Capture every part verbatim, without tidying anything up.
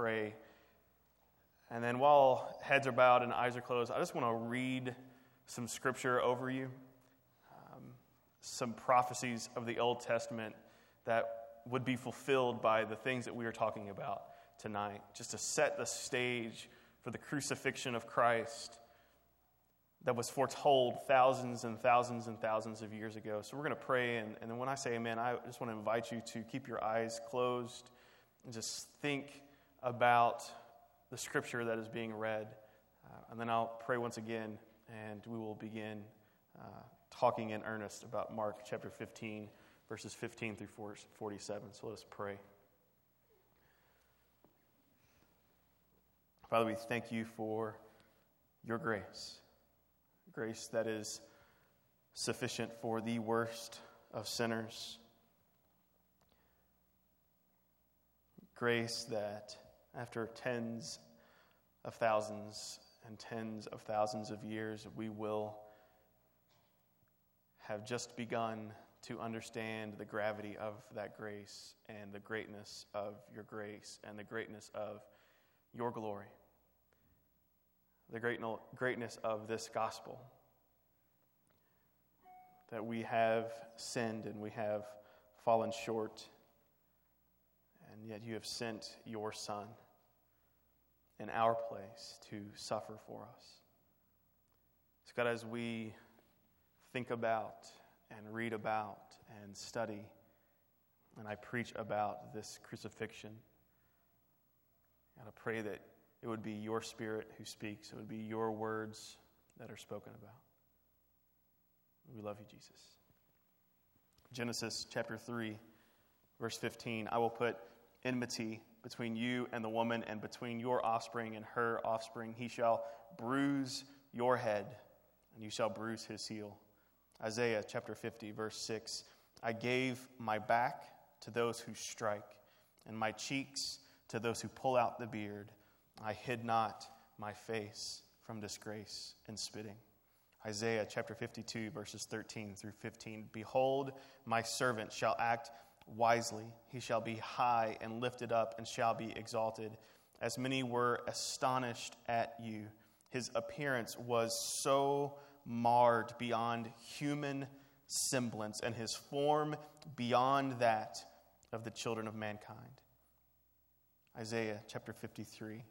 pray. And then while heads are bowed and eyes are closed, I just want to read some scripture over you, um, some prophecies of the Old Testament that would be fulfilled by the things that we are talking about tonight, just to set the stage for the crucifixion of Christ that was foretold thousands and thousands and thousands of years ago. So we're going to pray, and, and then when I say amen, I just want to invite you to keep your eyes closed and just think about the scripture that is being read. Uh, and then I'll pray once again, and we will begin uh, talking in earnest about Mark chapter fifteen, verses fifteen through forty-seven. So let us pray. Father, we thank you for your grace. Grace that is sufficient for the worst of sinners. Grace that after tens of thousands and tens of thousands of years, we will have just begun to understand the gravity of that grace and the greatness of your grace and the greatness of your glory. The great, greatness of this gospel, that we have sinned and we have fallen short, and yet you have sent your Son in our place to suffer for us. So God, as we think about and read about and study, and I preach about this crucifixion, God, I pray that it would be your Spirit who speaks. It would be your words that are spoken about. We love you, Jesus. Genesis chapter three, verse fifteen. I will put enmity between you and the woman, and between your offspring and her offspring. He shall bruise your head, and you shall bruise his heel. Isaiah chapter fifty, verse six. I gave my back to those who strike, and my cheeks to those who pull out the beard. I hid not my face from disgrace and spitting. Isaiah chapter fifty-two, verses thirteen through fifteen. Behold, my servant shall act wisely. He shall be high and lifted up and shall be exalted. As many were astonished at you. His appearance was so marred beyond human semblance, and his form beyond that of the children of mankind. Isaiah chapter fifty-three.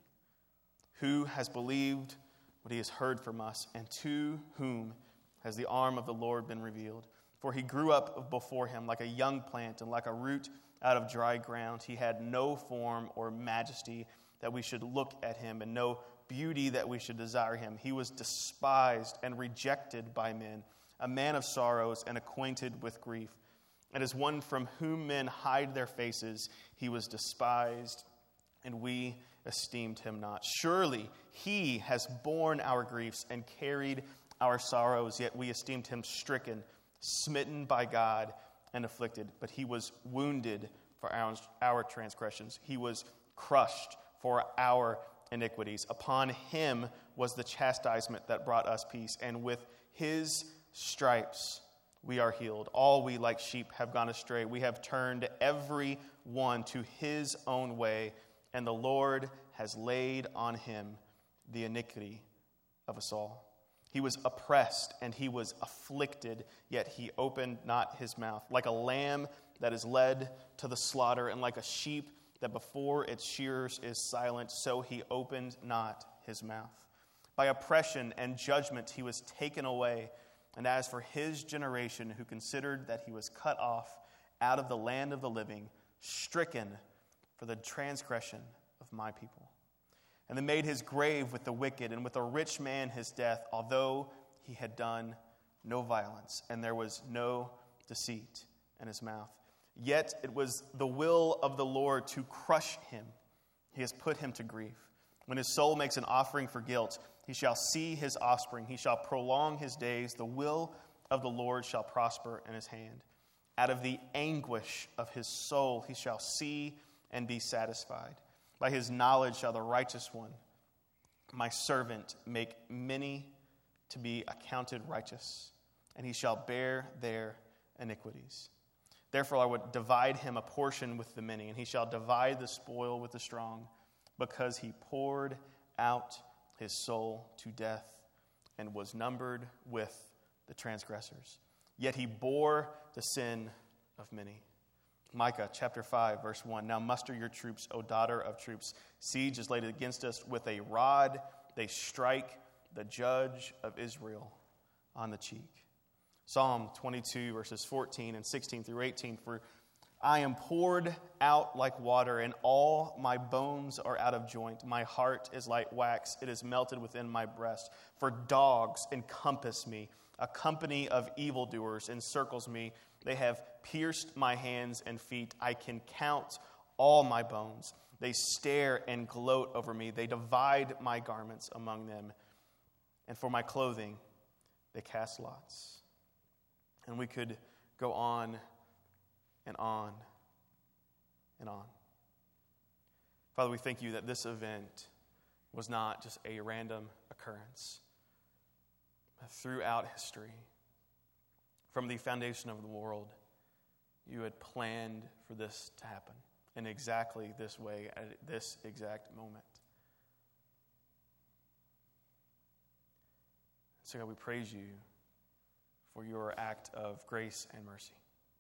Who has believed what he has heard from us, and to whom has the arm of the Lord been revealed? For he grew up before him like a young plant and like a root out of dry ground. He had no form or majesty that we should look at him, and no beauty that we should desire him. He was despised and rejected by men, a man of sorrows and acquainted with grief. And as one from whom men hide their faces, he was despised, and we esteemed him not. Surely he has borne our griefs and carried our sorrows, yet we esteemed him stricken, smitten by God, and afflicted. But he was wounded for our, our transgressions. He was crushed for our iniquities. Upon him was the chastisement that brought us peace, and with his stripes we are healed. All we like sheep have gone astray. We have turned every one to his own way, and the Lord has laid on him the iniquity of us all. He was oppressed and he was afflicted, yet he opened not his mouth. Like a lamb that is led to the slaughter, and like a sheep that before its shearers is silent, so he opened not his mouth. By oppression and judgment he was taken away. And as for his generation, who considered that he was cut off out of the land of the living, stricken for the transgression of my people. And they made his grave with the wicked, and with a rich man his death, although he had done no violence, and there was no deceit in his mouth. Yet it was the will of the Lord to crush him. He has put him to grief. When his soul makes an offering for guilt, he shall see his offspring. He shall prolong his days. The will of the Lord shall prosper in his hand. Out of the anguish of his soul he shall see and be satisfied. By his knowledge shall the righteous one, my servant, make many to be accounted righteous, and he shall bear their iniquities. Therefore I would divide him a portion with the many, and he shall divide the spoil with the strong. because he poured out his soul to death and was numbered with the transgressors. Yet he bore the sin of many. Micah chapter five, verse one. Now muster your troops, O daughter of troops. Siege is laid against us. With a rod they strike the judge of Israel on the cheek. Psalm twenty-two, verses fourteen and sixteen through eighteen. For I am poured out like water, and all my bones are out of joint. My heart is like wax. It is melted within my breast. For dogs encompass me. A company of evildoers encircles me. They have pierced my hands and feet. I can count all my bones. They stare and gloat over me. They divide my garments among them. And for my clothing, they cast lots. And we could go on and on and on. Father, we thank you that this event was not just a random occurrence. Throughout history, from the foundation of the world, you had planned for this to happen in exactly this way at this exact moment. So God, we praise you for your act of grace and mercy.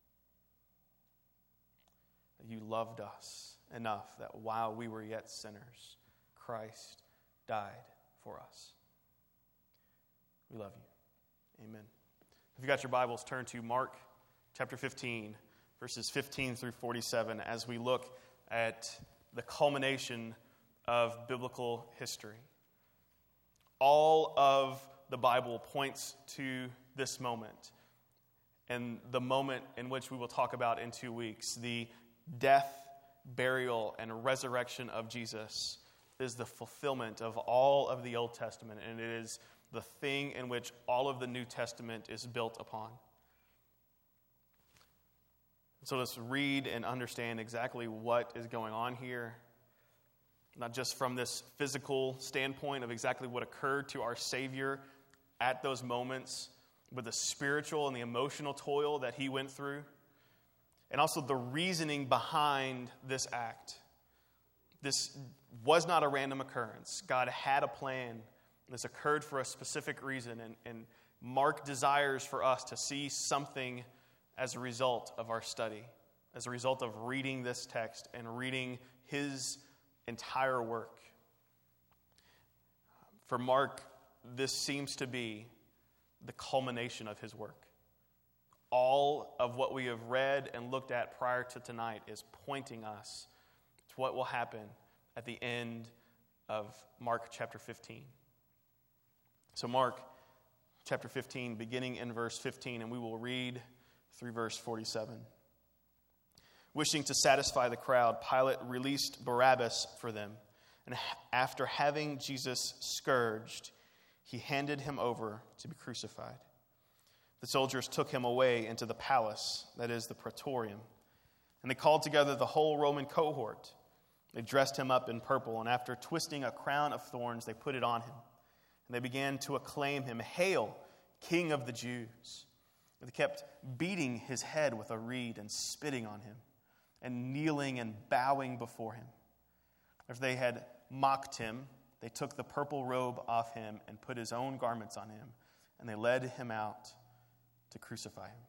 That you loved us enough that while we were yet sinners, Christ died for us. We love you. Amen. If you got your Bibles, turn to Mark chapter fifteen, verses fifteen through forty-seven, as we look at the culmination of biblical history. All of the Bible points to this moment, and the moment in which we will talk about in two weeks, the death, burial, and resurrection of Jesus, is the fulfillment of all of the Old Testament, and it is the thing in which all of the New Testament is built upon. So let's read and understand exactly what is going on here, not just from this physical standpoint of exactly what occurred to our Savior at those moments, but the spiritual and the emotional toil that he went through, and also the reasoning behind this act. This was not a random occurrence. God had a plan. This occurred for a specific reason, and, and Mark desires for us to see something as a result of our study, as a result of reading this text and reading his entire work. For Mark, this seems to be the culmination of his work. All of what we have read and looked at prior to tonight is pointing us to what will happen at the end of Mark chapter fifteen. So Mark chapter fifteen, beginning in verse fifteen, and we will read through verse forty-seven. Wishing to satisfy the crowd, Pilate released Barabbas for them, and after having Jesus scourged, he handed him over to be crucified. The soldiers took him away into the palace, that is the praetorium, and they called together the whole Roman cohort. They dressed him up in purple, and after twisting a crown of thorns, they put it on him. And they began to acclaim him, "Hail, King of the Jews!" And they kept beating his head with a reed and spitting on him, and kneeling and bowing before him. After they had mocked him, they took the purple robe off him and put his own garments on him, and they led him out to crucify him.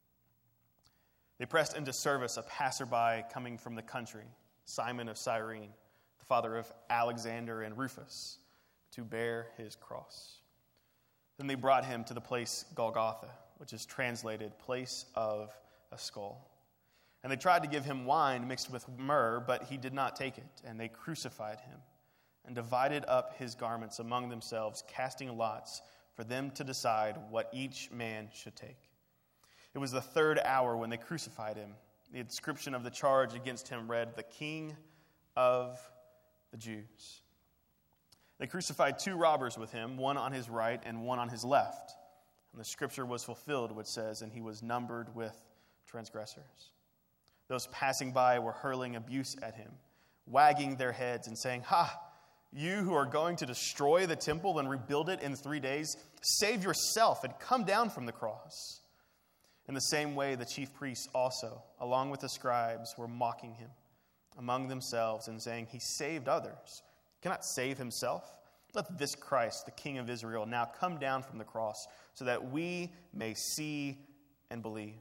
They pressed into service a passerby coming from the country, Simon of Cyrene, the father of Alexander and Rufus, to bear his cross. Then they brought him to the place Golgotha, which is translated place of a skull. And they tried to give him wine mixed with myrrh, but he did not take it. And they crucified him and divided up his garments among themselves, casting lots for them to decide what each man should take. It was the third hour when they crucified him. The inscription of the charge against him read, "The King of the Jews." They crucified two robbers with him, one on his right and one on his left. And the scripture was fulfilled, which says, "And he was numbered with transgressors." Those passing by were hurling abuse at him, wagging their heads and saying, "Ha! You who are going to destroy the temple and rebuild it in three days, save yourself and come down from the cross." In the same way, the chief priests also, along with the scribes, were mocking him among themselves and saying, he saved others, he cannot save himself. Let this Christ, the King of Israel, now come down from the cross so that we may see and believe.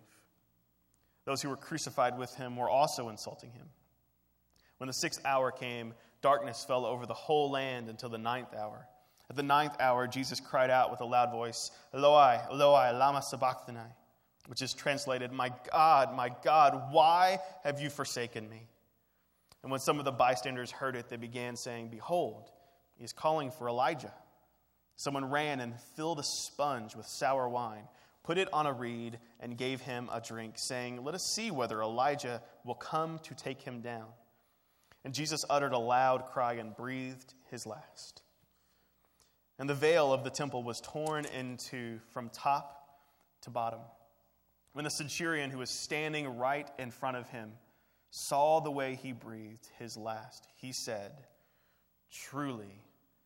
Those who were crucified with him were also insulting him. When the sixth hour came, darkness fell over the whole land until the ninth hour. At the ninth hour, Jesus cried out with a loud voice, Eloi, Eloi, lama sabachthani, which is translated, my God, my God, why have you forsaken me? And when some of the bystanders heard it, they began saying, behold, he is calling for Elijah. Someone ran and filled a sponge with sour wine, put it on a reed, and gave him a drink, saying, let us see whether Elijah will come to take him down. And Jesus uttered a loud cry and breathed his last. And the veil of the temple was torn into from top to bottom. When the centurion who was standing right in front of him saw the way he breathed his last, he said, truly,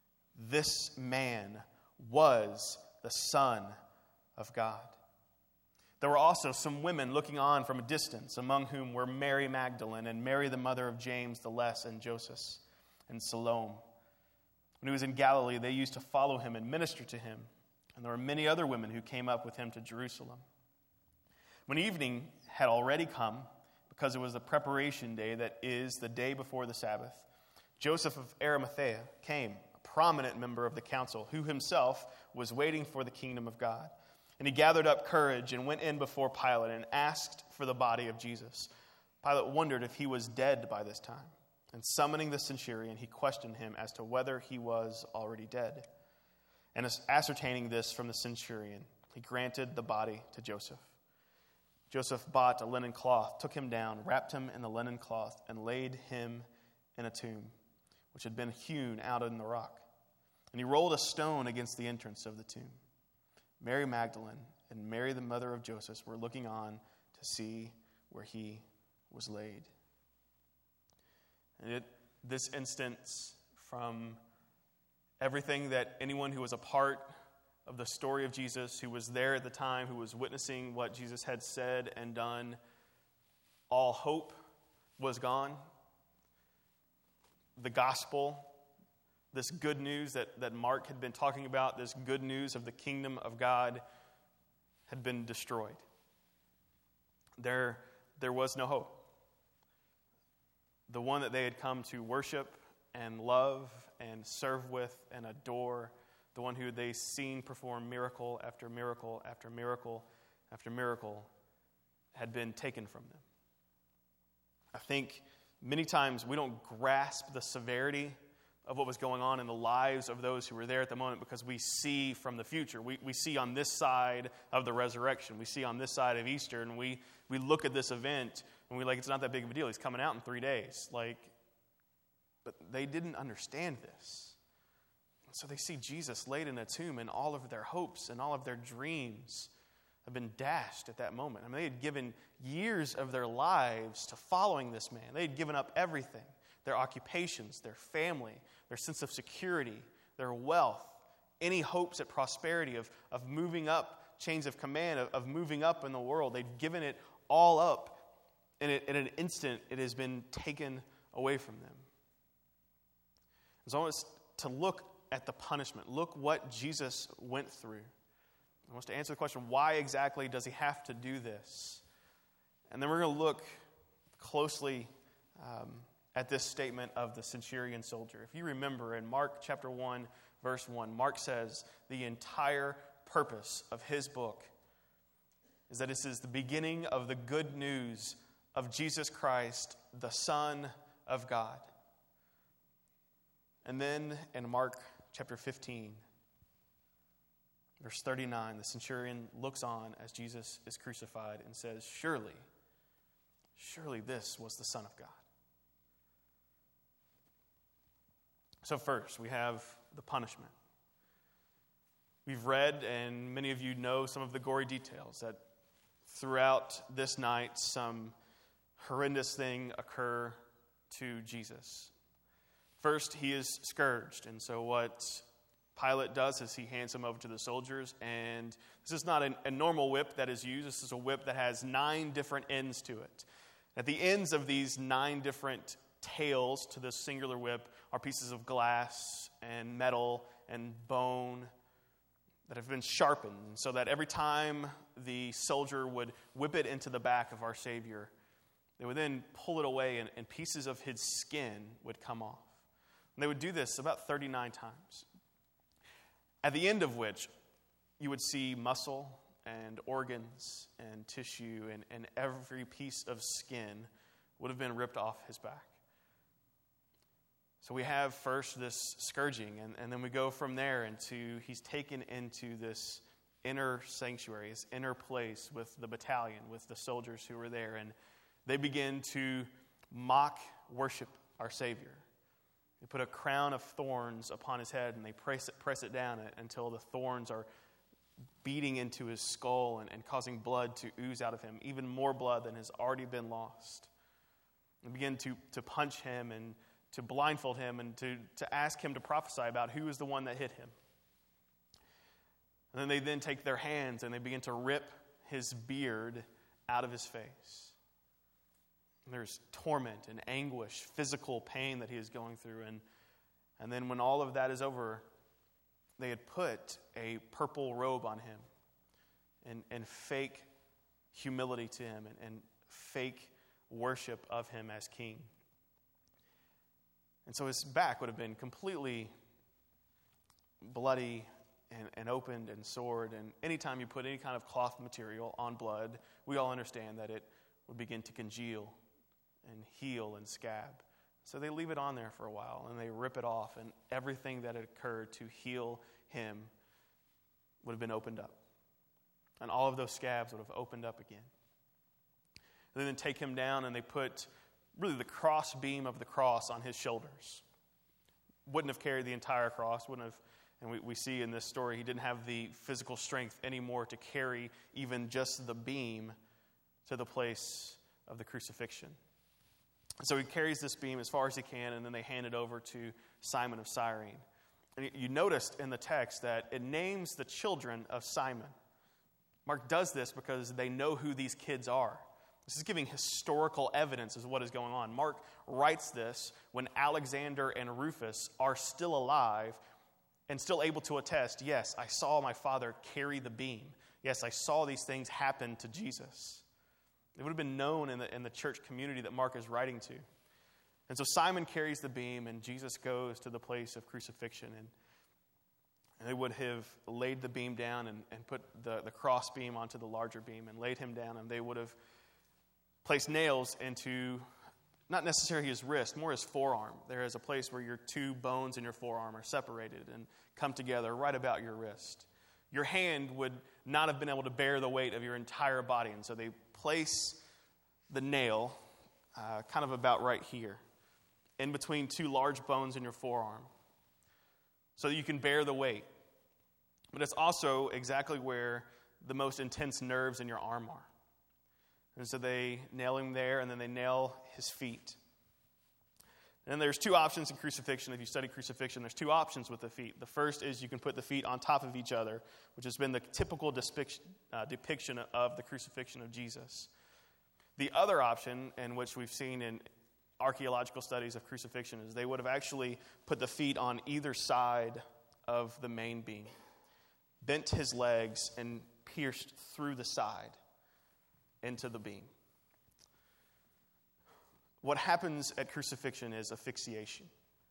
this man was the Son of God. There were also some women looking on from a distance, among whom were Mary Magdalene and Mary the mother of James the Less and Joseph and Salome. When he was in Galilee, they used to follow him and minister to him, and there were many other women who came up with him to Jerusalem. When evening had already come, because it was the preparation day, that is, the day before the Sabbath, Joseph of Arimathea came, a prominent member of the council, who himself was waiting for the kingdom of God. And he gathered up courage and went in before Pilate and asked for the body of Jesus. Pilate wondered if he was dead by this time. And summoning the centurion, he questioned him as to whether he was already dead. And ascertaining this from the centurion, he granted the body to Joseph. Joseph bought a linen cloth, took him down, wrapped him in the linen cloth, and laid him in a tomb, which had been hewn out in the rock. And he rolled a stone against the entrance of the tomb. Mary Magdalene and Mary the mother of Joseph were looking on to see where he was laid. And it, this instance, from everything that anyone who was a part of the story of Jesus, who was there at the time, who was witnessing what Jesus had said and done, all hope was gone. The gospel, this good news that, that Mark had been talking about, this good news of the kingdom of God, had been destroyed. There, there was no hope. The one that they had come to worship and love and serve with and adore, the one who they seen perform miracle after miracle after miracle after miracle, had been taken from them. I think many times we don't grasp the severity of what was going on in the lives of those who were there at the moment because we see from the future. We we see on this side of the resurrection. We see on this side of Easter, and we, we look at this event and we like, it's not that big of a deal. He's coming out in three days. Like, but they didn't understand this. So they see Jesus laid in a tomb, and all of their hopes and all of their dreams have been dashed at that moment. I mean, they had given years of their lives to following this man. They had given up everything, their occupations, their family, their sense of security, their wealth, any hopes at prosperity, of, of moving up chains of command, of, of moving up in the world. They'd given it all up, and it, in an instant, it has been taken away from them. So I want us to look at the punishment. Look what Jesus went through. I want us to answer the question, why exactly does he have to do this? And then we're going to look closely um, at this statement of the centurion soldier. If you remember in Mark chapter one, verse one, Mark says the entire purpose of his book is that this is the beginning of the good news of Jesus Christ, the Son of God. And then in Mark chapter fifteen, verse thirty-nine, the centurion looks on as Jesus is crucified and says, surely, surely this was the Son of God. So first, we have the punishment. We've read, and many of you know some of the gory details, that throughout this night, some horrendous thing occur to Jesus. First, he is scourged, and so what Pilate does is he hands him over to the soldiers, and this is not a, a normal whip that is used. This is a whip that has nine different ends to it. At the ends of these nine different tails to this singular whip are pieces of glass and metal and bone that have been sharpened, so that every time the soldier would whip it into the back of our Savior, they would then pull it away and, and pieces of his skin would come off. And they would do this about thirty-nine times. At the end of which, you would see muscle and organs and tissue and, and every piece of skin would have been ripped off his back. So we have first this scourging, and, and then we go from there into he's taken into this inner sanctuary, his inner place with the battalion, with the soldiers who were there, and they begin to mock worship our Savior. They put a crown of thorns upon his head, and they press it, press it down until the thorns are beating into his skull and, and causing blood to ooze out of him, even more blood than has already been lost. They begin to, to punch him and to blindfold him and to, to ask him to prophesy about who is the one that hit him. And then they then take their hands and they begin to rip his beard out of his face. And there's torment and anguish, physical pain that he is going through. And, and then when all of that is over, they had put a purple robe on him and, and fake humility to him and, and fake worship of him as king. And so his back would have been completely bloody and, and opened and sored. And anytime you put any kind of cloth material on blood, we all understand that it would begin to congeal and heal and scab. So they leave it on there for a while and they rip it off, and everything that had occurred to heal him would have been opened up. And all of those scabs would have opened up again. And then take him down and they put really the cross beam of the cross on his shoulders. Wouldn't have carried the entire cross, wouldn't have, and we, we see in this story he didn't have the physical strength anymore to carry even just the beam to the place of the crucifixion. So he carries this beam as far as he can, and then they hand it over to Simon of Cyrene. And you noticed in the text that it names the children of Simon. Mark does this because they know who these kids are. This is giving historical evidence of what is going on. Mark writes this when Alexander and Rufus are still alive and still able to attest, yes, I saw my father carry the beam. Yes, I saw these things happen to Jesus. It would have been known in the, in the church community that Mark is writing to. And so Simon carries the beam, and Jesus goes to the place of crucifixion. And, and they would have laid the beam down and, and put the, the cross beam onto the larger beam and laid him down, and they would have placed nails into, not necessarily his wrist, more his forearm. There is a place where your two bones in your forearm are separated and come together right about your wrist. Your hand would not have been able to bear the weight of your entire body, and so they place the nail uh, kind of about right here, in between two large bones in your forearm, so that you can bear the weight. But it's also exactly where the most intense nerves in your arm are. And so they nail him there, and then they nail his feet. And there's two options in crucifixion. If you study crucifixion, there's two options with the feet. The first is you can put the feet on top of each other, which has been the typical depiction, uh, depiction of the crucifixion of Jesus. The other option, in which we've seen in archaeological studies of crucifixion, is they would have actually put the feet on either side of the main beam, bent his legs, and pierced through the side into the beam. What happens at crucifixion is asphyxiation.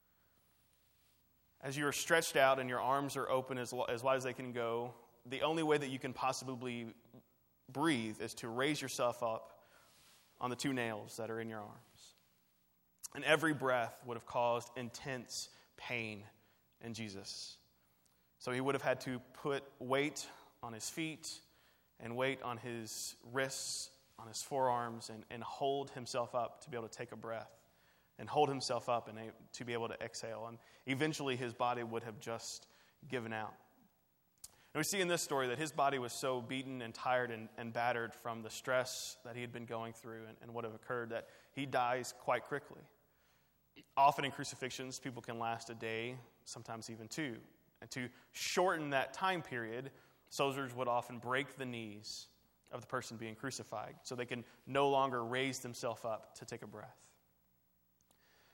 As you are stretched out and your arms are open as, as wide as they can go, the only way that you can possibly breathe is to raise yourself up on the two nails that are in your arms. And every breath would have caused intense pain in Jesus. So he would have had to put weight on his feet and weight on his wrists, on his forearms, and, and hold himself up to be able to take a breath, and hold himself up and a, to be able to exhale. And eventually his body would have just given out. And we see in this story that his body was so beaten and tired and, and battered from the stress that he had been going through and, and what had occurred that he dies quite quickly. Often in crucifixions, people can last a day, sometimes even two. And to shorten that time period, soldiers would often break the knees of the person being crucified so they can no longer raise themselves up to take a breath.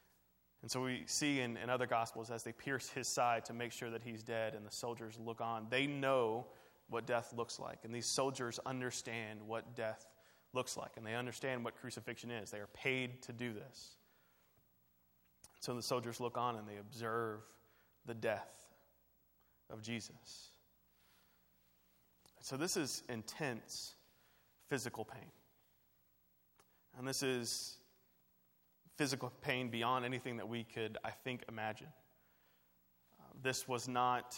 And so we see in, in other Gospels as they pierce his side to make sure that he's dead and the soldiers look on, they know what death looks like. And these soldiers understand what death looks like. And they understand what crucifixion is. They are paid to do this. So the soldiers look on and they observe the death of Jesus. So this is intense physical pain. And this is physical pain beyond anything that we could, I think, imagine. Uh, this was not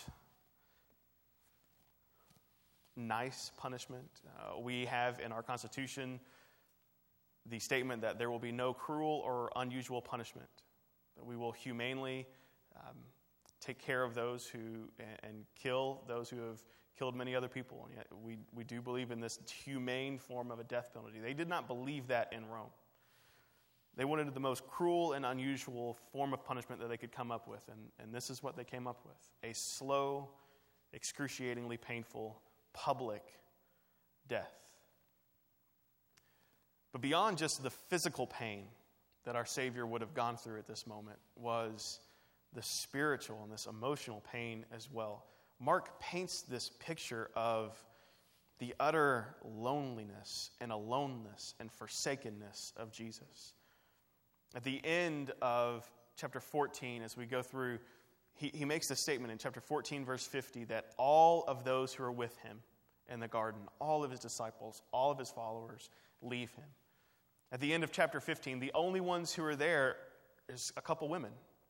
nice punishment. Uh, we have in our Constitution the statement that there will be no cruel or unusual punishment, that we will humanely um, take care of those who and, and kill those who have killed many other people. And yet we, we do believe in this humane form of a death penalty. They did not believe that in Rome. They wanted the most cruel and unusual form of punishment that they could come up with, and, and this is what they came up with. A slow, excruciatingly painful, public death. But beyond just the physical pain that our Savior would have gone through at this moment was the spiritual and this emotional pain as well. Mark paints this picture of the utter loneliness and aloneness and forsakenness of Jesus. At the end of chapter fourteen, as we go through, he, he makes the statement in chapter fourteen, verse fifty, that all of those who are with him in the garden, all of his disciples, all of his followers, leave him. At the end of chapter fifteen, the only ones who are there is a couple women.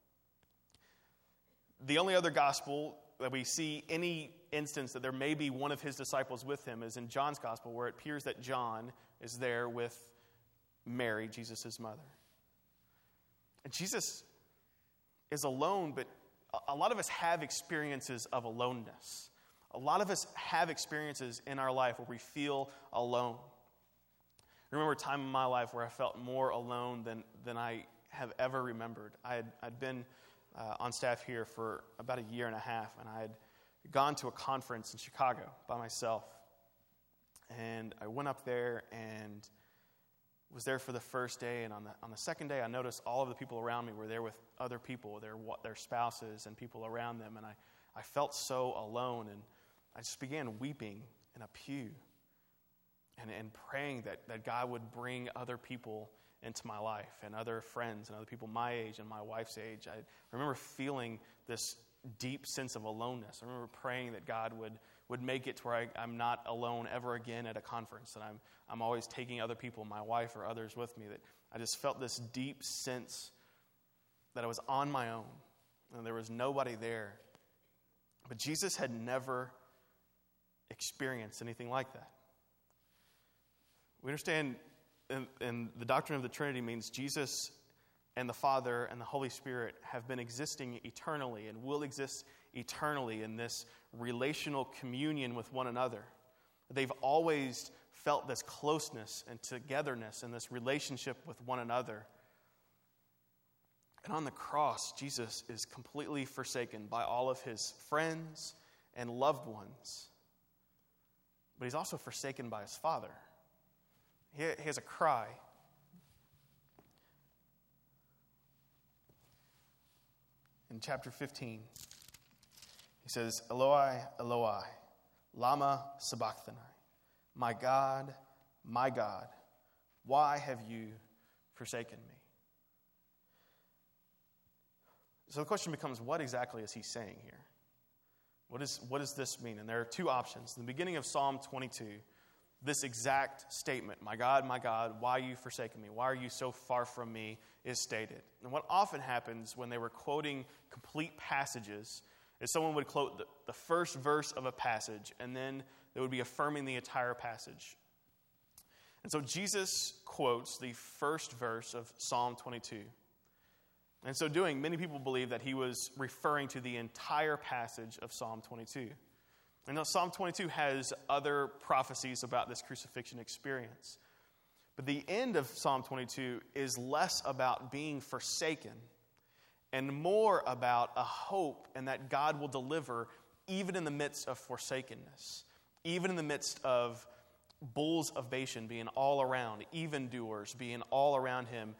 The only other gospel that we see any instance that there may be one of his disciples with him is in John's gospel, where it appears that John is there with Mary, Jesus' mother. And Jesus is alone, but a lot of us have experiences of aloneness. A lot of us have experiences in our life where we feel alone. I remember a time in my life where I felt more alone than, than I have ever remembered. I had, I'd been uh, on staff here for about a year and a half, and I had gone to a conference in Chicago by myself. And I went up there and was there for the first day, and on the on the second day, I noticed all of the people around me were there with other people, their their spouses and people around them, and I, I felt so alone, and I just began weeping in a pew and, and praying that, that God would bring other people into my life and other friends and other people my age and my wife's age. I remember feeling this deep sense of aloneness. I remember praying that God would would make it to where I, I'm not alone ever again at a conference, and I'm I'm always taking other people, my wife or others with me, that I just felt this deep sense that I was on my own and there was nobody there. But Jesus had never experienced anything like that. We understand, and, and the doctrine of the Trinity means Jesus and the Father and the Holy Spirit have been existing eternally and will exist eternally in this relational communion with one another. They've always felt this closeness and togetherness and this relationship with one another. And on the cross, Jesus is completely forsaken by all of his friends and loved ones. But he's also forsaken by his Father. He has a cry. In chapter fifteen, he says, Eloi, Eloi, lama sabachthani. My God, my God, why have you forsaken me? So the question becomes, what exactly is he saying here? What, is, what does this mean? And there are two options. In the beginning of Psalm twenty-two, this exact statement, my God, my God, why are you forsaken me? Why are you so far from me, is stated. And what often happens when they were quoting complete passages is someone would quote the, the first verse of a passage, and then they would be affirming the entire passage. And so Jesus quotes the first verse of Psalm twenty-two. And so doing, many people believe that he was referring to the entire passage of Psalm twenty-two. And now Psalm twenty-two has other prophecies about this crucifixion experience. But the end of Psalm twenty-two is less about being forsaken and more about a hope and that God will deliver even in the midst of forsakenness, even in the midst of bulls of Bashan being all around, evildoers being all around him.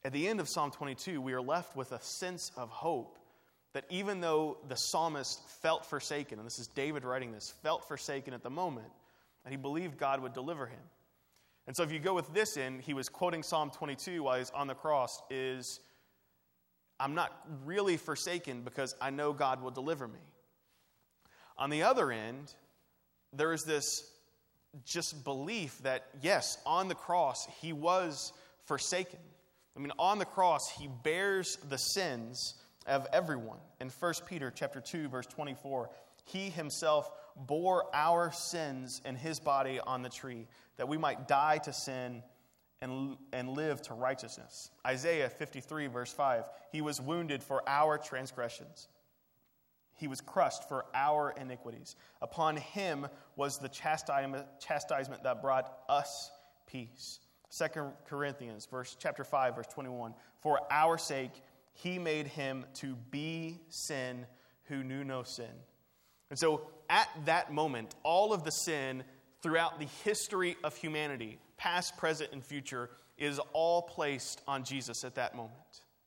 at the end of Psalm twenty-two, we are left with a sense of hope that even though the psalmist felt forsaken, and this is David writing this, felt forsaken at the moment, that he believed God would deliver him. And so if you go with this in, he was quoting Psalm twenty-two while he's on the cross, is, I'm not really forsaken because I know God will deliver me. On the other end, there is this just belief that, yes, on the cross, he was forsaken. I mean, on the cross, he bears the sins of everyone. In First Peter chapter two, verse twenty-four, he himself bore our sins in his body on the tree, that we might die to sin and, and live to righteousness. Isaiah fifty-three, verse five, he was wounded for our transgressions. He was crushed for our iniquities. Upon him was the chastisement, chastisement that brought us peace. Second Corinthians verse, chapter five, verse twenty-one, for our sake he made him to be sin who knew no sin. And so at that moment, all of the sin throughout the history of humanity, past, present, and future, is all placed on Jesus at that moment.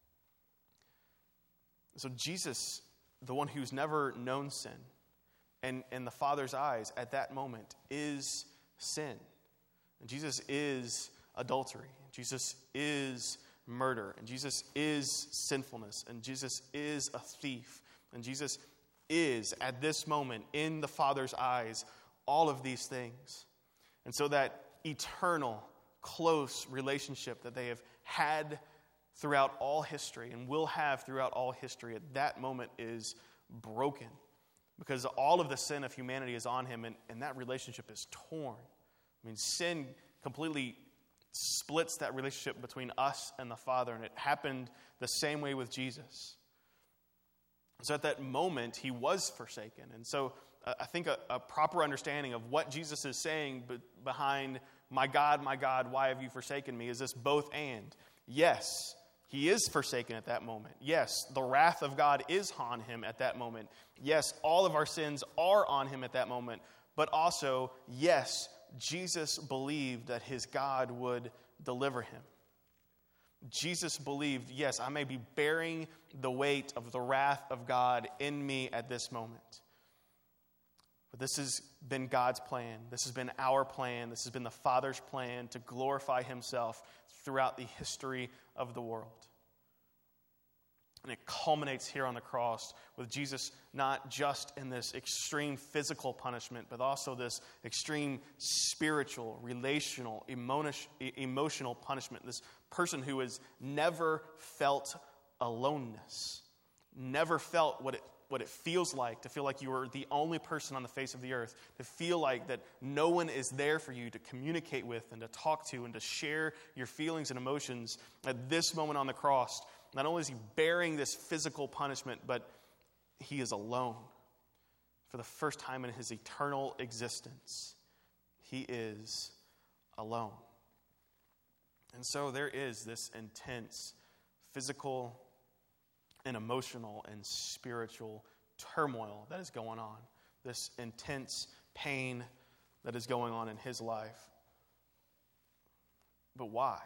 So Jesus, the one who's never known sin, and in the Father's eyes at that moment is sin. And Jesus is adultery. Jesus is murder. And Jesus is sinfulness. And Jesus is a thief. And Jesus is, at this moment, in the Father's eyes, all of these things. And so that eternal, close relationship that they have had throughout all history and will have throughout all history at that moment is broken. Because all of the sin of humanity is on him, and, and that relationship is torn. I mean, sin completely splits that relationship between us and the Father, and it happened the same way with Jesus. So at that moment, he was forsaken. And so uh, I think a, a proper understanding of what Jesus is saying be- behind, my God, my God, why have you forsaken me, is this both and. Yes, he is forsaken at that moment. Yes, the wrath of God is on him at that moment. Yes, all of our sins are on him at that moment. But also, yes, Jesus believed that his God would deliver him. Jesus believed, yes, I may be bearing the weight of the wrath of God in me at this moment. But this has been God's plan. This has been our plan. This has been the Father's plan to glorify himself throughout the history of the world. And it culminates here on the cross with Jesus not just in this extreme physical punishment, but also this extreme spiritual, relational, emotional punishment. This person who has never felt aloneness, never felt what it, what it feels like to feel like you are the only person on the face of the earth, to feel like that no one is there for you to communicate with and to talk to and to share your feelings and emotions. At this moment on the cross, not only is he bearing this physical punishment, but he is alone. For the first time in his eternal existence, he is alone. And so there is this intense physical and emotional and spiritual turmoil that is going on. This intense pain that is going on in his life. But why?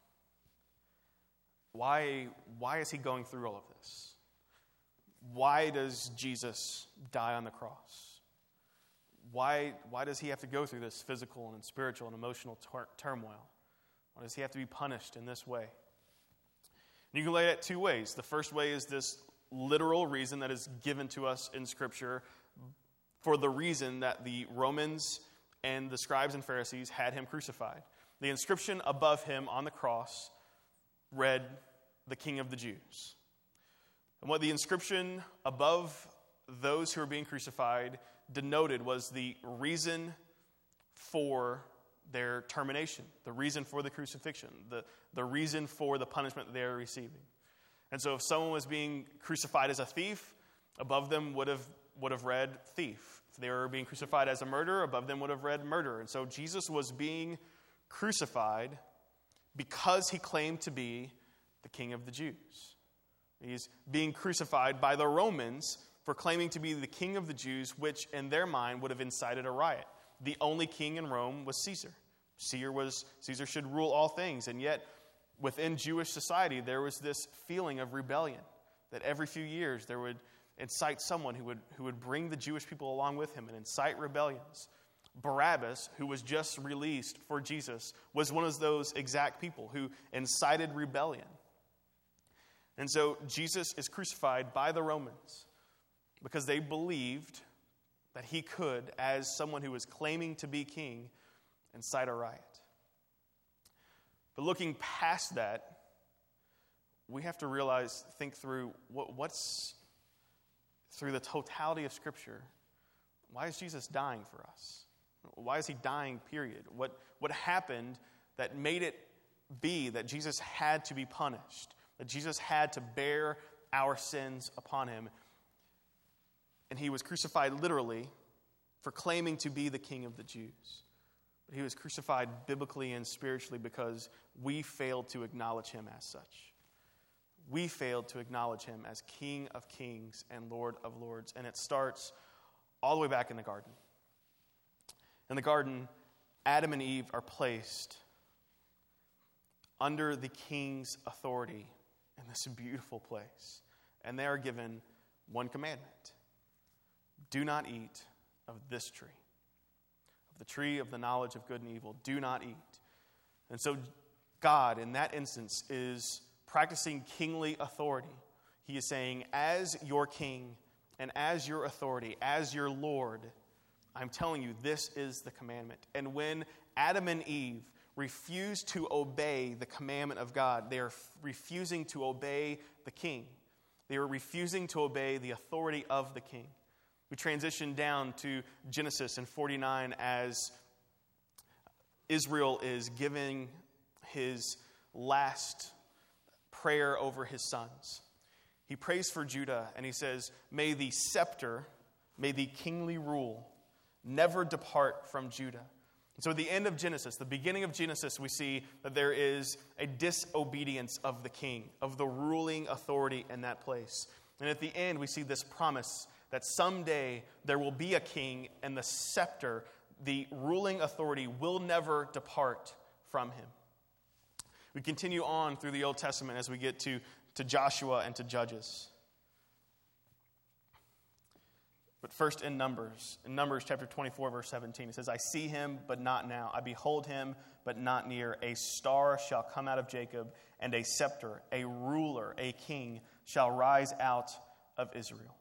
Why, why is he going through all of this? Why does Jesus die on the cross? Why, why does he have to go through this physical and spiritual and emotional tur- turmoil? Why does he have to be punished in this way? And you can lay it two ways. The first way is this literal reason that is given to us in Scripture for the reason that the Romans and the scribes and Pharisees had him crucified. The inscription above him on the cross read, "The King of the Jews." And what the inscription above those who were being crucified denoted was the reason for their termination, the reason for the crucifixion, the, the reason for the punishment that they were receiving. And so if someone was being crucified as a thief, above them would have would have read thief. If they were being crucified as a murderer, above them would have read murderer. And so Jesus was being crucified because he claimed to be the King of the Jews. He's being crucified by the Romans for claiming to be the King of the Jews, which in their mind would have incited a riot. The only king in Rome was Caesar. Caesar was Caesar should rule all things, and yet within Jewish society, there was this feeling of rebellion, that every few years there would incite someone who would, who would bring the Jewish people along with him and incite rebellions. Barabbas, who was just released for Jesus, was one of those exact people who incited rebellion. And so Jesus is crucified by the Romans because they believed that he could, as someone who was claiming to be king, incite a riot. But looking past that, we have to realize, think through what, what's, through the totality of Scripture, why is Jesus dying for us? Why is he dying, period? What, what happened that made it be that Jesus had to be punished, that Jesus had to bear our sins upon him? And he was crucified literally for claiming to be the King of the Jews. But he was crucified biblically and spiritually because we failed to acknowledge him as such. We failed to acknowledge him as King of Kings and Lord of Lords. And it starts all the way back in the garden. In the garden, Adam and Eve are placed under the king's authority in this beautiful place. And they are given one commandment. Do not eat of this tree, of the tree of the knowledge of good and evil. Do not eat. And so God, in that instance, is practicing kingly authority. He is saying, as your king and as your authority, as your Lord, I'm telling you, this is the commandment. And when Adam and Eve refuse to obey the commandment of God, they are refusing to obey the king. They are refusing to obey the authority of the king. We transition down to Genesis in forty-nine as Israel is giving his last prayer over his sons. He prays for Judah and he says, may the scepter, may the kingly rule never depart from Judah. And so at the end of Genesis, the beginning of Genesis, we see that there is a disobedience of the king, of the ruling authority in that place. And at the end, we see this promise that someday there will be a king and the scepter, the ruling authority, will never depart from him. We continue on through the Old Testament as we get to, to Joshua and to Judges. But first in Numbers, in Numbers chapter twenty-four, verse seventeen, it says, I see him, but not now. I behold him, but not near. A star shall come out of Jacob, and a scepter, a ruler, a king shall rise out of Israel.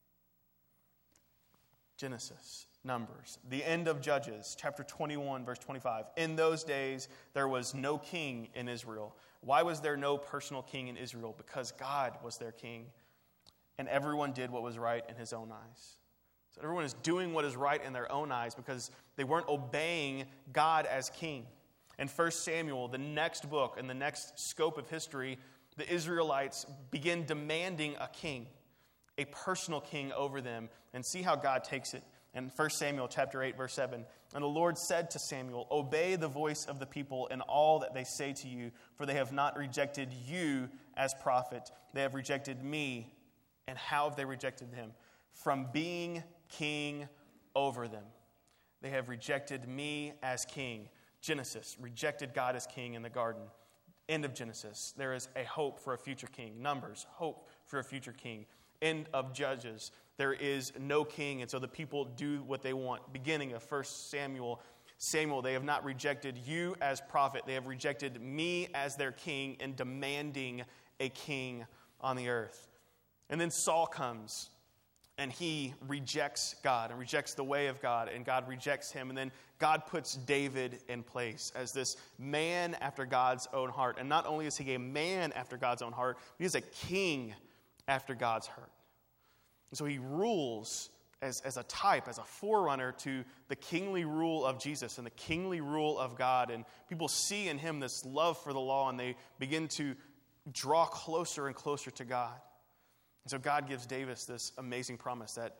Genesis, Numbers, the end of Judges, chapter twenty-one, verse twenty-five. In those days, there was no king in Israel. Why was there no personal king in Israel? Because God was their king, and everyone did what was right in his own eyes. So everyone is doing what is right in their own eyes because they weren't obeying God as king. In First Samuel, the next book and the next scope of history, the Israelites begin demanding a king, a personal king over them, and see how God takes it. In First Samuel chapter eight, verse seven, and the Lord said to Samuel, obey the voice of the people in all that they say to you, for they have not rejected you as prophet. They have rejected me. And how have they rejected him? From being king over them. They have rejected me as king. Genesis, rejected God as king in the garden. End of Genesis. There is a hope for a future king. Numbers, hope for a future king. End of Judges. There is no king, and so the people do what they want. Beginning of First Samuel. Samuel, they have not rejected you as prophet. They have rejected me as their king and demanding a king on the earth. And then Saul comes. And he rejects God and rejects the way of God, and God rejects him. And then God puts David in place as this man after God's own heart. And not only is he a man after God's own heart, but he's a king after God's heart. And so he rules as, as a type, as a forerunner to the kingly rule of Jesus and the kingly rule of God. And people see in him this love for the law, and they begin to draw closer and closer to God. And so God gives David this amazing promise that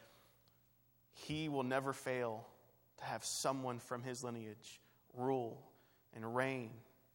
he will never fail to have someone from his lineage rule and reign.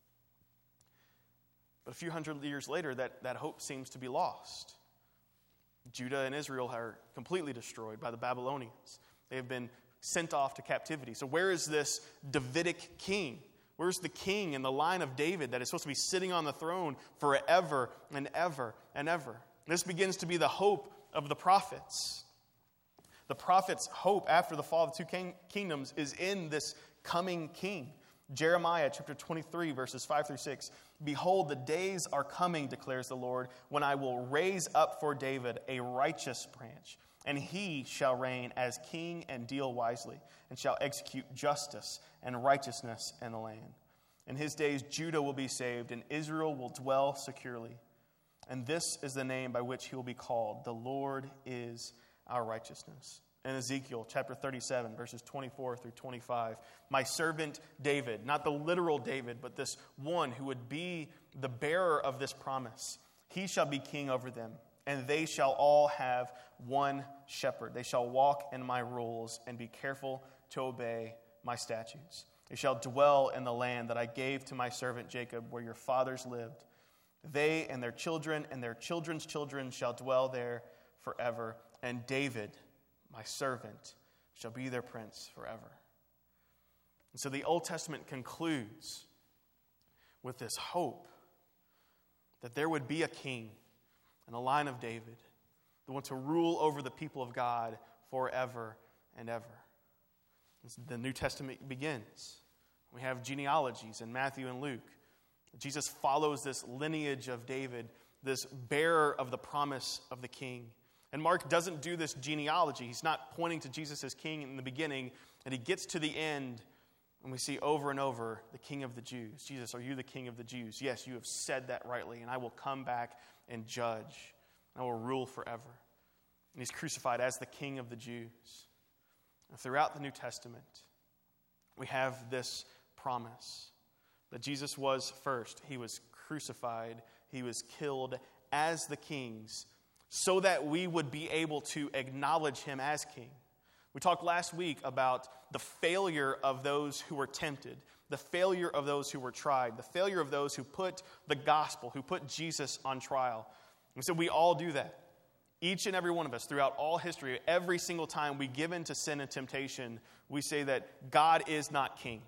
But a few hundred years later, that, that hope seems to be lost. Judah and Israel are completely destroyed by the Babylonians. They have been sent off to captivity. So where is this Davidic king? Where's the king in the line of David that is supposed to be sitting on the throne forever and ever and ever? This begins to be the hope of the prophets. The prophets' hope after the fall of the two king- kingdoms is in this coming king. Jeremiah chapter twenty-three, verses five through six. Behold, the days are coming, declares the Lord, when I will raise up for David a righteous branch, and he shall reign as king and deal wisely, and shall execute justice and righteousness in the land. In his days Judah will be saved, and Israel will dwell securely. And this is the name by which he will be called. The Lord is our righteousness. In Ezekiel chapter thirty-seven, verses twenty-four through twenty-five, my servant David, not the literal David, but this one who would be the bearer of this promise, he shall be king over them, and they shall all have one shepherd. They shall walk in my rules and be careful to obey my statutes. They shall dwell in the land that I gave to my servant Jacob, where your fathers lived. They and their children and their children's children shall dwell there forever, and David, my servant, shall be their prince forever. And so the Old Testament concludes with this hope that there would be a king in the line of David, the one to rule over the people of God forever and ever. As the New Testament begins, we have genealogies in Matthew and Luke. Jesus follows this lineage of David, this bearer of the promise of the king. And Mark doesn't do this genealogy. He's not pointing to Jesus as king in the beginning, and he gets to the end, and we see over and over the King of the Jews. Jesus, are you the King of the Jews? Yes, you have said that rightly, and I will come back and judge. I will rule forever. And he's crucified as the King of the Jews. And throughout the New Testament, we have this promise that Jesus was first. He was crucified. He was killed as the kings, so that we would be able to acknowledge him as king. We talked last week about the failure of those who were tempted, the failure of those who were tried, the failure of those who put the gospel, who put Jesus on trial. And so we all do that. Each and every one of us throughout all history, every single time we give in to sin and temptation, we say that God is not king.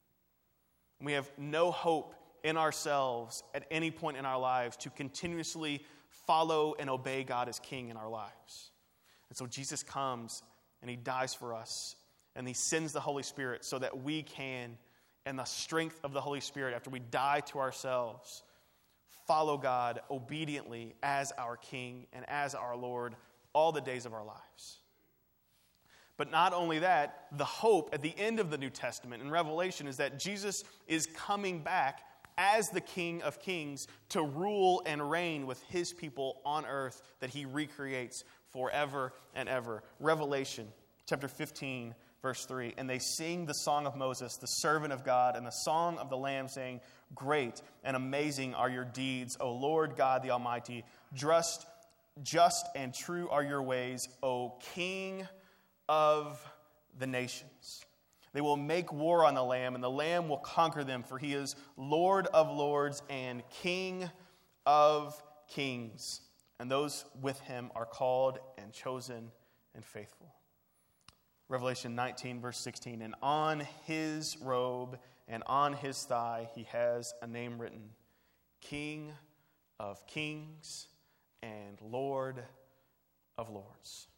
We have no hope in ourselves at any point in our lives to continuously follow and obey God as king in our lives. And so Jesus comes and he dies for us, and he sends the Holy Spirit so that we can, in the strength of the Holy Spirit, after we die to ourselves, follow God obediently as our king and as our Lord all the days of our lives. But not only that, the hope at the end of the New Testament in Revelation is that Jesus is coming back as the King of Kings to rule and reign with his people on earth that he recreates forever and ever. Revelation chapter fifteen, verse three. And they sing the song of Moses, the servant of God, and the song of the Lamb, saying, great and amazing are your deeds, O Lord God the Almighty. Just, just and true are your ways, O King of the nations. They will make war on the Lamb, and the Lamb will conquer them, for he is Lord of lords and King of kings. And those with him are called and chosen and faithful. Revelation nineteen, verse sixteen. And on his robe and on his thigh he has a name written, King of kings and Lord of lords.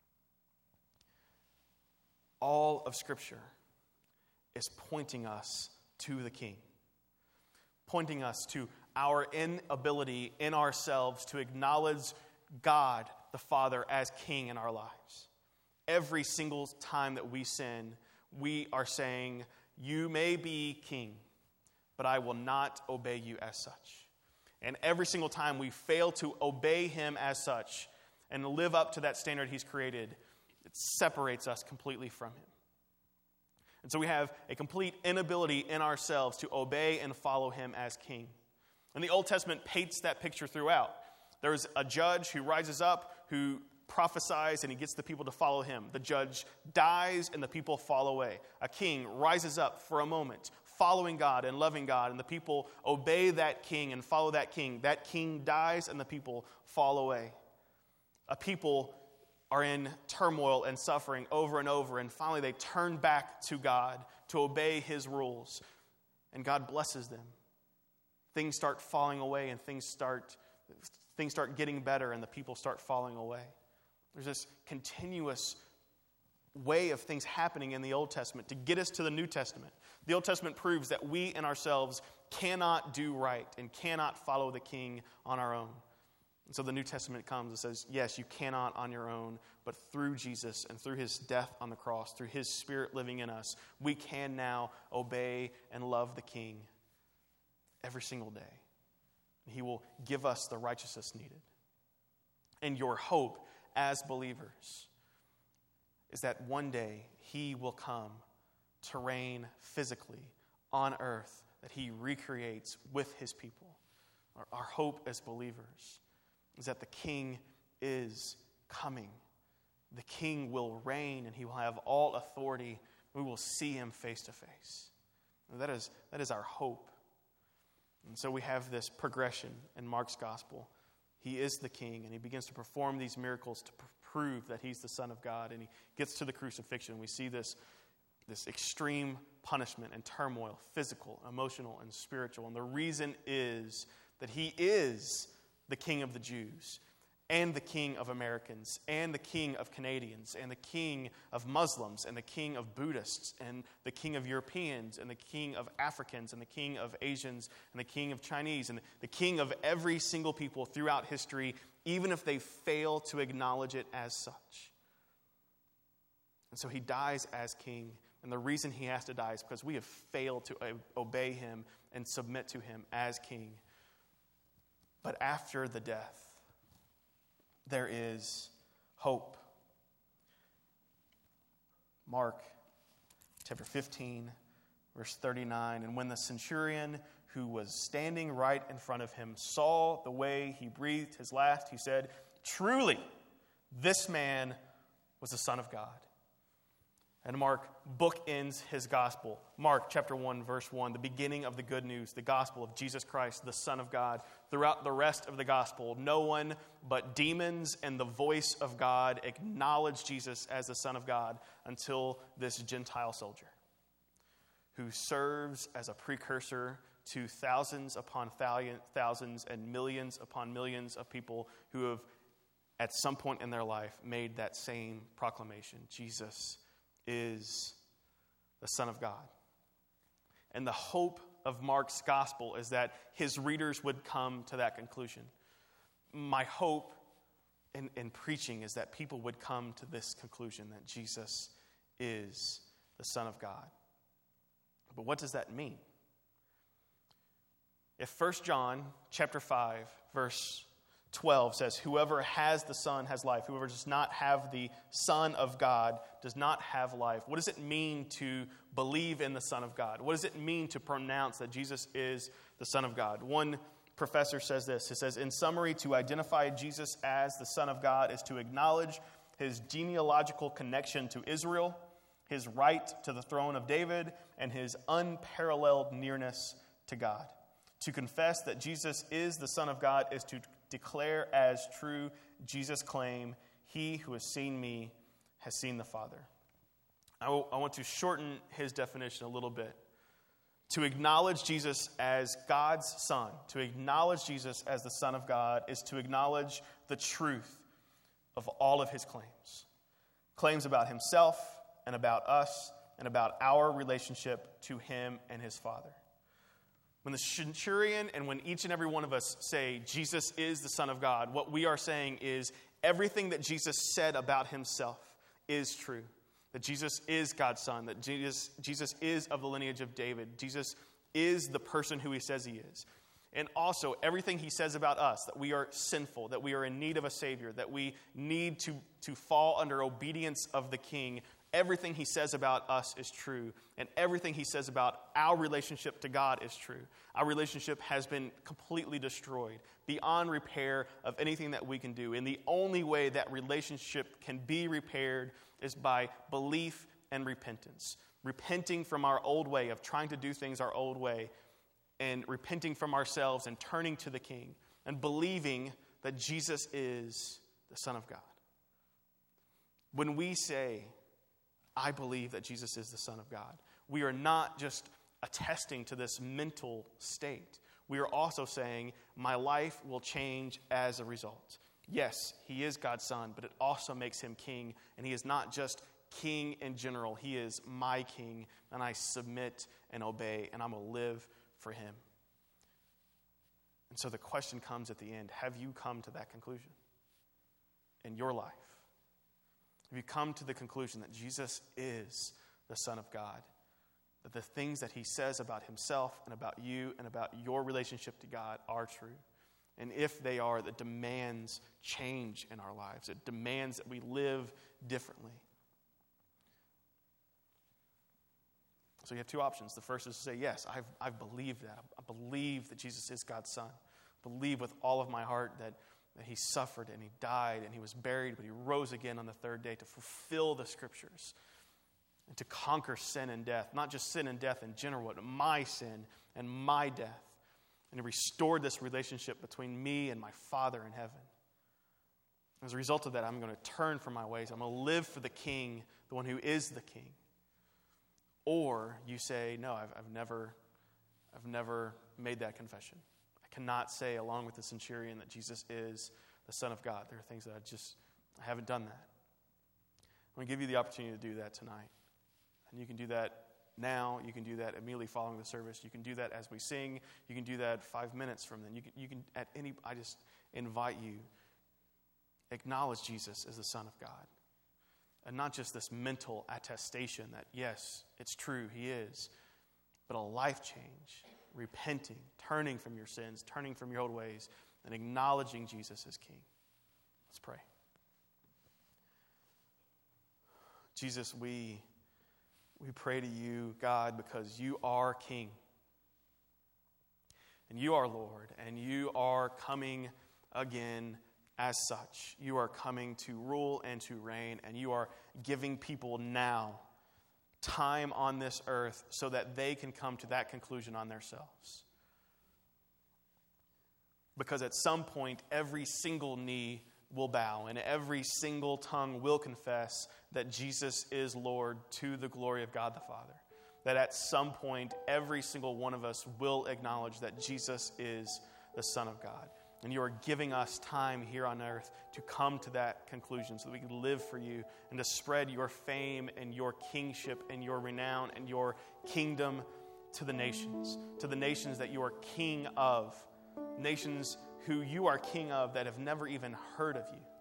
All of Scripture is pointing us to the King, pointing us to our inability in ourselves to acknowledge God the Father as King in our lives. Every single time that we sin, we are saying, you may be King, but I will not obey you as such. And every single time we fail to obey him as such and live up to that standard he's created, it separates us completely from him. And so we have a complete inability in ourselves to obey and follow him as king. And the Old Testament paints that picture throughout. There's a judge who rises up, who prophesies, and he gets the people to follow him. The judge dies, and the people fall away. A king rises up for a moment, following God and loving God, and the people obey that king and follow that king. That king dies, and the people fall away. A people are in turmoil and suffering over and over, and finally they turn back to God to obey his rules. and God blesses them. Things start falling away and things start, things start getting better and the people start falling away. There's this continuous way of things happening in the Old Testament to get us to the New Testament. The Old Testament proves that we in ourselves cannot do right and cannot follow the King on our own. And so the New Testament comes and says, yes, you cannot on your own, but through Jesus and through his death on the cross, through his Spirit living in us, we can now obey and love the King every single day. He will give us the righteousness needed. And your hope as believers is that one day he will come to reign physically on earth, that he recreates with his people. Our, our hope as believers is that the King is coming. The King will reign and he will have all authority. We will see him face to face. That is, that is our hope. And so we have this progression in Mark's gospel. He is the King, and he begins to perform these miracles to pr- prove that he's the Son of God. And he gets to the crucifixion. We see this, this extreme punishment and turmoil, physical, emotional, and spiritual. And the reason is that he is the King of the Jews, and the King of Americans, and the King of Canadians, and the King of Muslims, and the King of Buddhists, and the King of Europeans, and the King of Africans, and the King of Asians, and the King of Chinese, and the King of every single people throughout history, even if they fail to acknowledge it as such. And so he dies as King, and the reason he has to die is because we have failed to obey him and submit to him as King. But after the death, there is hope. Mark chapter fifteen, verse thirty-nine. And when the centurion who was standing right in front of him saw the way he breathed his last, he said, "Truly, this man was the Son of God." And Mark bookends his gospel. Mark chapter one, verse one, the beginning of the good news, the gospel of Jesus Christ, the Son of God. Throughout the rest of the gospel, no one but demons and the voice of God acknowledge Jesus as the Son of God until this Gentile soldier who serves as a precursor to thousands upon thousands and millions upon millions of people who have at some point in their life made that same proclamation. Jesus is the Son of God. And the hope of Mark's gospel is that his readers would come to that conclusion. My hope in, in preaching is that people would come to this conclusion, that Jesus is the Son of God. But what does that mean? If First John chapter five, verse twelve says, "Whoever has the Son has life. Whoever does not have the Son of God does not have life." What does it mean to believe in the Son of God? What does it mean to pronounce that Jesus is the Son of God? One professor says this. He says, in summary, to identify Jesus as the Son of God is to acknowledge his genealogical connection to Israel, his right to the throne of David, and his unparalleled nearness to God. To confess that Jesus is the Son of God is to declare as true Jesus' claim, "He who has seen me has seen the Father." I, w- I want to shorten his definition a little bit. To acknowledge Jesus as God's Son, to acknowledge Jesus as the Son of God, is to acknowledge the truth of all of his claims. Claims about himself and about us and about our relationship to him and his Father. When the centurion and when each and every one of us say Jesus is the Son of God, what we are saying is everything that Jesus said about himself is true. That Jesus is God's Son, that Jesus, Jesus is of the lineage of David. Jesus is the person who he says he is. And also everything he says about us, that we are sinful, that we are in need of a Savior, that we need to, to fall under obedience of the King. Everything he says about us is true, and everything he says about our relationship to God is true. Our relationship has been completely destroyed, beyond repair of anything that we can do. And the only way that relationship can be repaired is by belief and repentance. Repenting from our old way of trying to do things our old way, and repenting from ourselves and turning to the King, and believing that Jesus is the Son of God. When we say, "I believe that Jesus is the Son of God," we are not just attesting to this mental state. We are also saying, my life will change as a result. Yes, he is God's son, but it also makes him king, and he is not just king in general. He is my king, and I submit and obey, and I'm going to live for him. And so the question comes at the end, have you come to that conclusion in your life? Have you come to the conclusion that Jesus is the Son of God? That the things that he says about himself and about you and about your relationship to God are true? And if they are, that demands change in our lives. It demands that we live differently. So you have two options. The first is to say, yes, I've, I've believed that. I believe that Jesus is God's son. I believe with all of my heart that, that he suffered and he died and he was buried, but he rose again on the third day to fulfill the scriptures and to conquer sin and death. Not just sin and death in general, but my sin and my death. And he restored this relationship between me and my Father in heaven. As a result of that, I'm going to turn from my ways. I'm going to live for the King, the one who is the King. Or you say, no, I've, I've never, I've never made that confession. I cannot say, along with the centurion, that Jesus is the Son of God. There are things that I just, I haven't done that. I'm going to give you the opportunity to do that tonight. And you can do that now. You can do that immediately following the service. You can do that as we sing. You can do that five minutes from then. You can, you can at any, I just invite you, acknowledge Jesus as the Son of God. And not just this mental attestation that, yes, it's true, he is, but a life change, repenting, turning from your sins, turning from your old ways, and acknowledging Jesus as King. Let's pray. Jesus, we, we pray to you, God, because you are King. And you are Lord, and you are coming again. As such, you are coming to rule and to reign, and you are giving people now time on this earth so that they can come to that conclusion on themselves. Because at some point, every single knee will bow, and every single tongue will confess that Jesus is Lord to the glory of God the Father. That at some point, every single one of us will acknowledge that Jesus is the Son of God. And you are giving us time here on earth to come to that conclusion so that we can live for you and to spread your fame and your kingship and your renown and your kingdom to the nations, to the nations that you are king of, nations who you are king of that have never even heard of you.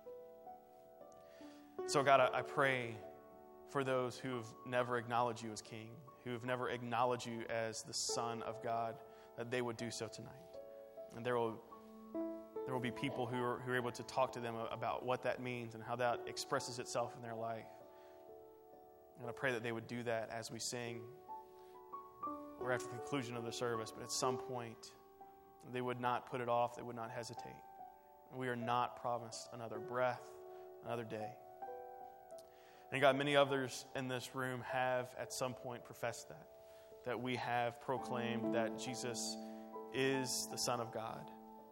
So God, I pray for those who have never acknowledged you as king, who have never acknowledged you as the Son of God, that they would do so tonight. And there will There will be people who are, who are able to talk to them about what that means and how that expresses itself in their life. And I pray that they would do that as we sing or after the conclusion of the service. But at some point, they would not put it off. They would not hesitate. We are not promised another breath, another day. And God, many others in this room have at some point professed that, that we have proclaimed that Jesus is the Son of God.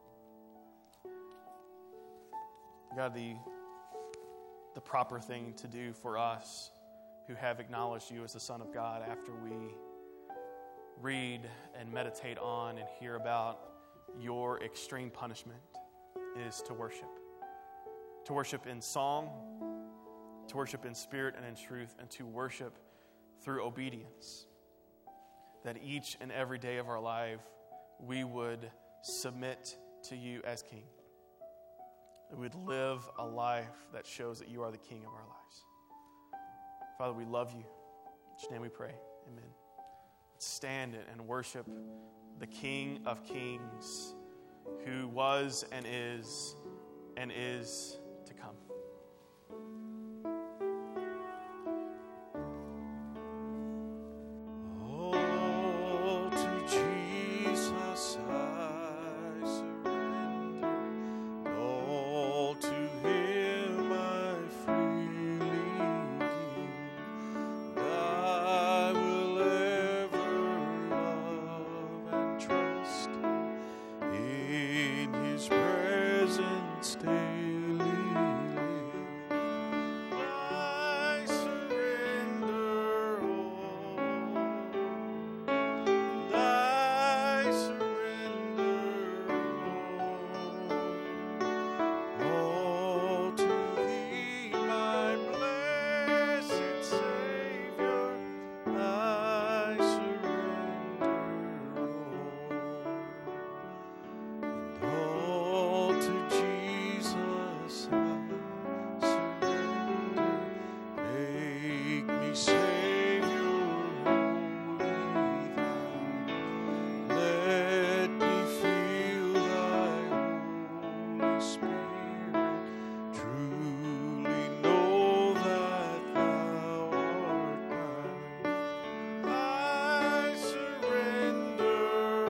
God, the, the proper thing to do for us who have acknowledged you as the Son of God after we read and meditate on and hear about your extreme punishment is to worship. To worship in song, to worship in spirit and in truth, and to worship through obedience. That each and every day of our life we would submit to you as King. That we would live a life that shows that you are the King of our lives. Father, we love you. In your name we pray. Amen. Let's stand and worship the King of Kings, who was and is and is to come.